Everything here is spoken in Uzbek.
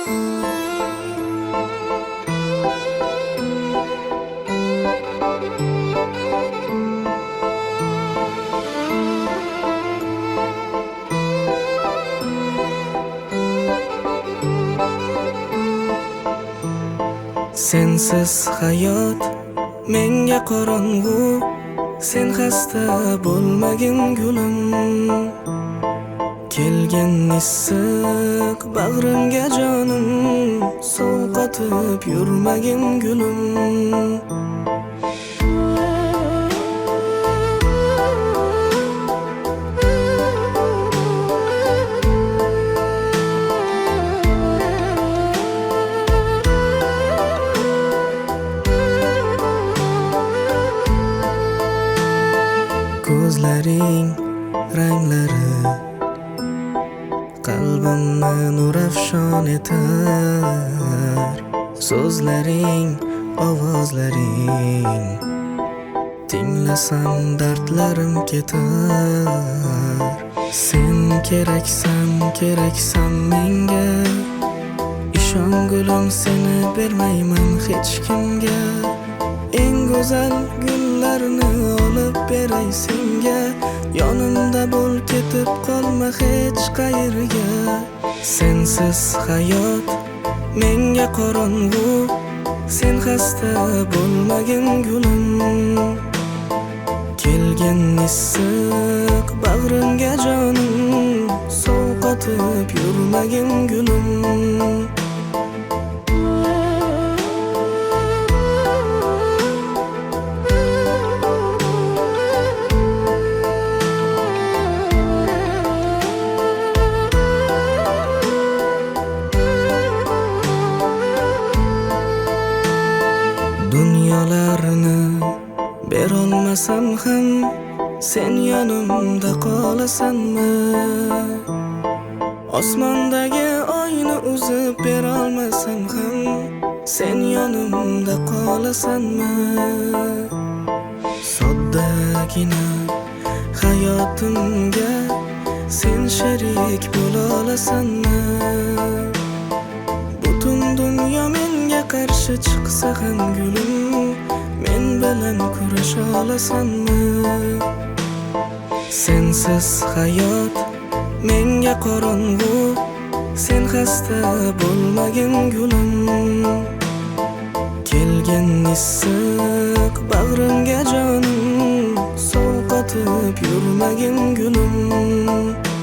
Sensiz hayot menga qorong'u, sen xasta bo'lmagin gulim. Kelgan issiq bag'rimga jonim, sovqotib yurmagin gulim. Ko'zlaring ranglari qalbimni nurafshon etar. So'zlaring, ovozlaring tinglasam dardlarim ketar. Sen keraksan menga, ishon gulim, seni bermayman hech kimga. Eng go'zal gullarni olib beray senga, yonimda bo'l, ketib qolma hech qayerga. Sensiz hayot menga qorong'u, sen xasta bo'lmagin gulim. Kelgan issiq bag'rimga jonim, sovqotib yurmagin gulim. Dunyolarni berolmasam ham, sen yonimda qolasanmi? Osmondagi oyni uzib berolmasam ham, sen yonimda qolasanmi? Soddagina hayotimga sen sherik bo'la olasanmi? Butun dunyo menga qarshi chiqsa ham gulim, men bilan kurasha olasanmi? Sensiz hayot menga qorong'u, sen xasta bo'lmagin gulim. Kelgan issiq bag'rimga jonim, sovqotib yurmagin gulim.